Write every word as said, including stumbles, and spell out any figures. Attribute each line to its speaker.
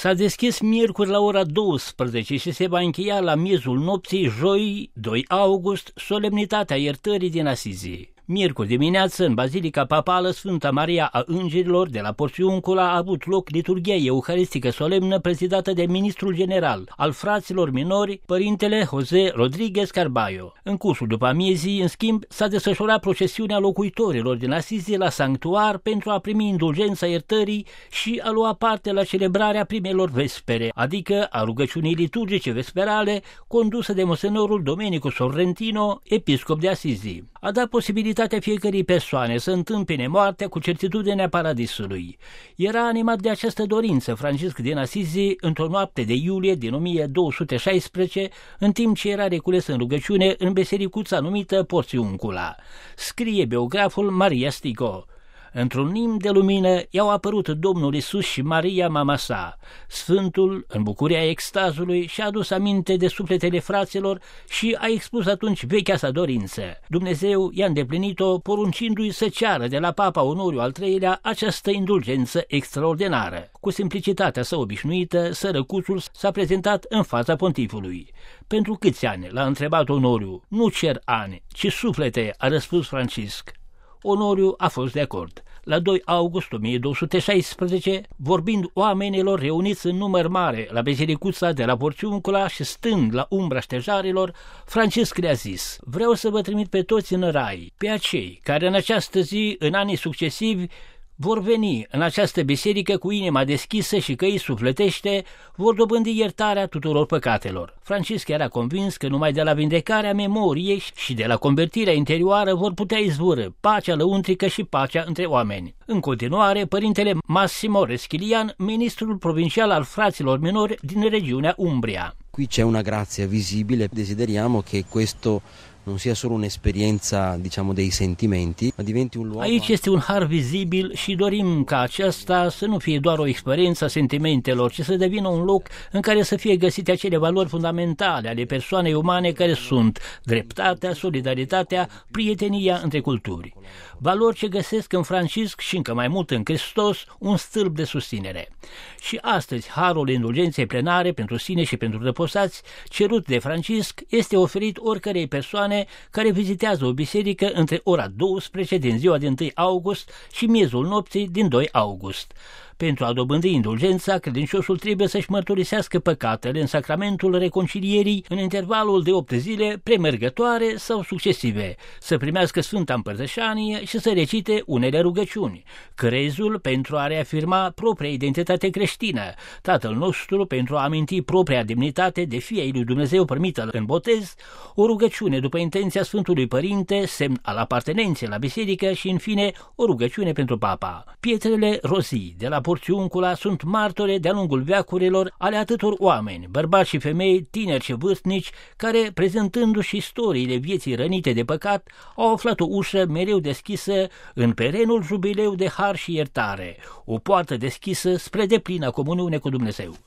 Speaker 1: S-a deschis miercuri la ora douăsprezece și se va încheia la miezul nopții, joi, doi august, solemnitatea iertării din Asizi. Miercuri dimineață, în Bazilica Papală Sfânta Maria a Îngerilor de la Porțiuncula a avut loc liturghia euharistică solemnă prezidată de ministrul general al fraților minori, părintele José Rodríguez Carballo. În cursul după amiezii, în schimb, s-a desfășurat procesiunea locuitorilor din Asizi la sanctuar pentru a primi indulgența iertării și a lua parte la celebrarea primelor vespere, adică a rugăciunii liturgice vesperale, condusă de monsenorul Domenico Sorrentino, episcop de Asizi. A dat posibilitatea fiecărei persoane să întâmpine moartea cu certitudinea paradisului. Era animat de această dorință Francisc din Asizi într-o noapte de iulie din o mie două sute șaisprezece, în timp ce era recules în rugăciune în bisericuța numită Porțiuncula. Scrie biograful Maria Stigo. Într-un nim de lumină i-au apărut Domnul Iisus și Maria, mama sa. Sfântul, în bucuria extazului, și-a adus aminte de sufletele fraților și a expus atunci vechea sa dorință. Dumnezeu i-a îndeplinit-o, poruncindu-i să ceară de la Papa Onoriu al treilea această indulgență extraordinară. Cu simplicitatea sa obișnuită, sărăcuțul s-a prezentat în fața pontifului. Pentru câți ani? L-a întrebat Onoriu. Nu cer ani, ci suflete, a răspuns Francisc. Onoriu a fost de acord. La doi august o mie două sute șaisprezece, vorbind oamenilor reuniți în număr mare la bisericuța de la Porțiuncula și stând la umbra ștejarilor, Francisc le-a zis: vreau să vă trimit pe toți în rai, pe acei care în această zi, în anii succesivi, vor veni în această biserică cu inima deschisă și căi sufletește, vor dobândi iertarea tuturor păcatelor. Francisc era convins că numai de la vindecarea memoriei și de la convertirea interioară vor putea izvorî pacea lăuntrică și pacea între oameni. În continuare, părintele Massimo Reschilian, ministrul provincial al fraților minori din regiunea Umbria.
Speaker 2: Qui c'è una grazia visibile, desideriamo che questo non sia solo un'esperienza, diciamo, dei sentimenti, ma diventi un luogo.
Speaker 1: Aici este un har vizibil și dorim ca aceasta să nu fie doar o experiență a sentimentelor, ci să devină un loc în care să fie găsite acele valori fundamentale ale persoanei umane care sunt dreptatea, solidaritatea, prietenia între culturi. Valori ce găsesc în Francisc și încă mai mult în Hristos un stâlp de susținere. Și astăzi harul indulgenței plenare pentru sine și pentru răposați, cerut de Francisc, este oferit oricărei persoane care vizitează o biserică între ora douăsprezece din ziua de întâi august și miezul nopții din doi august. Pentru a dobândi indulgența, credincioșul trebuie să-și mărturisească păcatele în sacramentul reconcilierii în intervalul de opt zile premergătoare sau succesive, să primească Sfânta Împărtășanie și să recite unele rugăciuni. Crezul pentru a reafirma propria identitate creștină, Tatăl nostru pentru a aminti propria demnitate de Fiii lui Dumnezeu primită în botez, o rugăciune după intenția Sfântului Părinte, semn al apartenenței la biserică și, în fine, o rugăciune pentru Papa. Pietrele rozii de la Porțiuncula sunt martore de-a lungul veacurilor ale atâtor oameni, bărbați și femei, tineri și vârstnici, care, prezentându-și istoriile vieții rănite de păcat, au aflat o ușă mereu deschisă în perenul jubileu de har și iertare, o poartă deschisă spre deplină comuniune cu Dumnezeu.